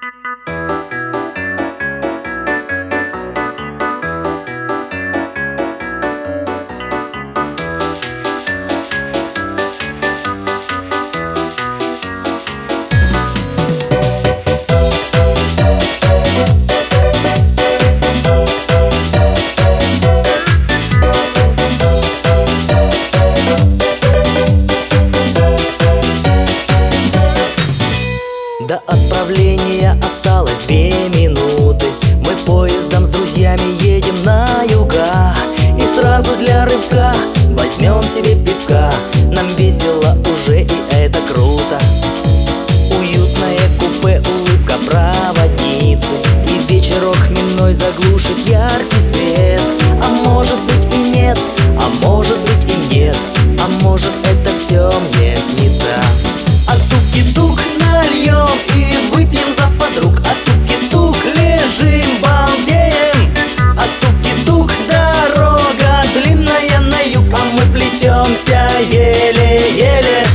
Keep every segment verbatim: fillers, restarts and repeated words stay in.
До отправления осталось две минуты. Мы поездом с друзьями едем на юга, и сразу для рывка возьмем себе пивка. Нам весело уже, и это круто. Уютное купе, улыбка проводницы, и вечерок хмельной заглушит яркий свет. А может быть и нет, а может быть и нет, а может это все мне снится. А туки-тук нальем и выпьем за подруг. А туки-тук лежим, балдеем. А туки-тук дорога длинная на юг, а мы плетемся еле-еле.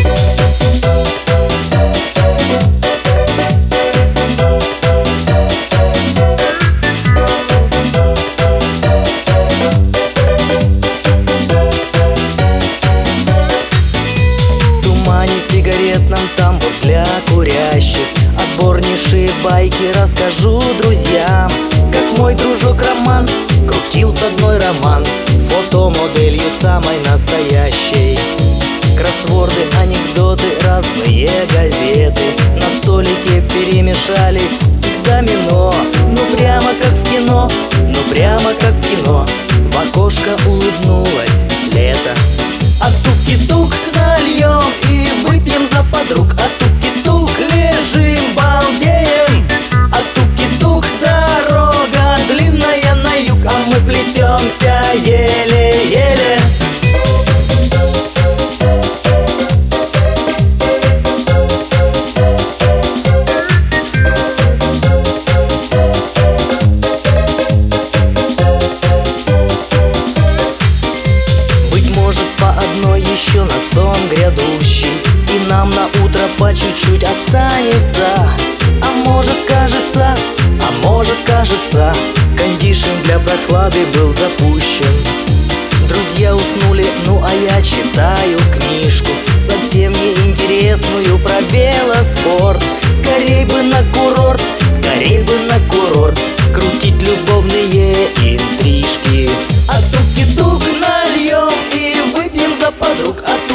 Сигаретном тамбур для курящих, отборнейшие байки расскажу друзьям. Как мой дружок Роман крутил с одной роман, фотомоделью самой настоящей. Кроссворды, анекдоты, разные газеты на столике перемешались с домино. Ну прямо как в кино, ну прямо как в кино. В окошко улыбнулось лето. А туки-тук нальем и выпьем за подруг. А туки-тук лежим, балдеем. А туки-тук дорога длинная на юг, а мы плетемся еле-еле. Еще на сон грядущий, и нам на утро по чуть-чуть останется. А может кажется, а может кажется, кондишн для прохлады был запущен. Друзья уснули, ну а я читаю книжку, совсем неинтересную, про велоспорт. Скорей бы на курорт, скорей бы на курорт, крутить любовные интрижки. А туки-тук нальем и выпьем за подруг. А